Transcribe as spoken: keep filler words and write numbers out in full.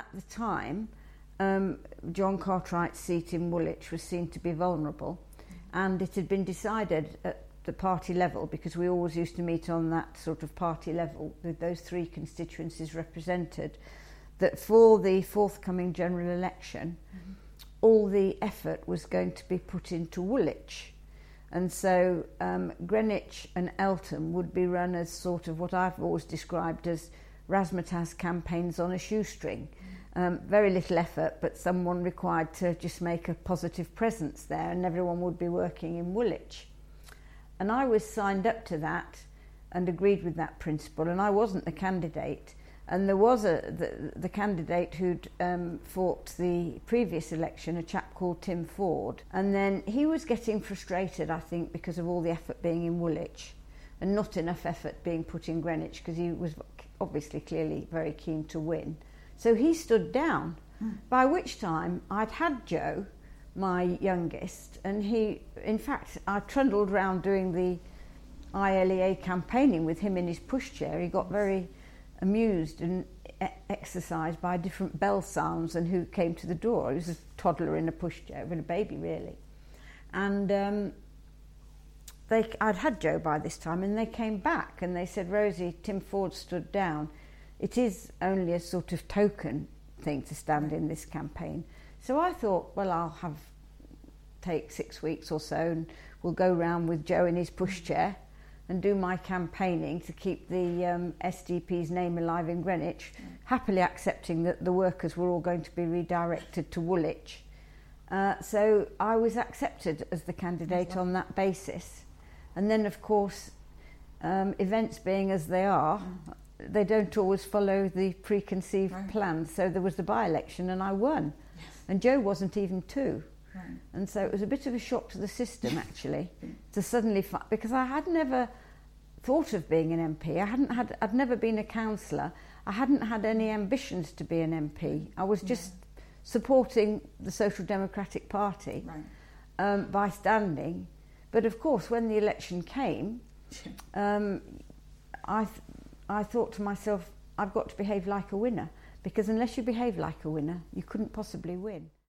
at the time, um, John Cartwright's seat in Woolwich was seen to be vulnerable, and it had been decided at the party level, because we always used to meet on that sort of party level with those three constituencies represented, that for the forthcoming general election, mm-hmm. all the effort was going to be put into Woolwich. And so um, Greenwich and Eltham would be run as sort of what I've always described as razzmatazz campaigns on a shoestring. Um, very little effort, but someone required to just make a positive presence there, and everyone would be working in Woolwich. And I was signed up to that and agreed with that principle, and I wasn't the candidate. And there was a the, the candidate who'd um, fought the previous election, a chap called Tim Ford, and then he was getting frustrated, I think, because of all the effort being in Woolwich and not enough effort being put in Greenwich, because he was obviously clearly very keen to win. So he stood down, mm. by which time I'd had Joe, my youngest, and he, in fact, I trundled round doing the I L E A campaigning with him in his pushchair. He got very amused and e- exercised by different bell sounds and who came to the door. He was a toddler in a pushchair, with a baby really. And um, they, I'd had Joe by this time, and they came back and they said, Rosie, Tim Ford stood down. It is only a sort of token thing to stand in this campaign. So I thought, well, I'll have take six weeks or so and we'll go round with Joe in his pushchair and do my campaigning to keep the um, S D P's name alive in Greenwich, mm. happily accepting that the workers were all going to be redirected to Woolwich. Uh, so I was accepted as the candidate well. on that basis. And then, of course, um, events being as they are, mm. they don't always follow the preconceived right. plans. So there was the by-election and I won. Yes. And Joe wasn't even two. Right. And so it was a bit of a shock to the system, actually, to suddenly find, because I had never thought of being an M P. I hadn't had, I'd never been a councillor. I hadn't had any ambitions to be an M P. I was just yeah. supporting the Social Democratic Party right. um, by standing. But of course, when the election came, um, I, th- I thought to myself, I've got to behave like a winner, because unless you behave like a winner, you couldn't possibly win.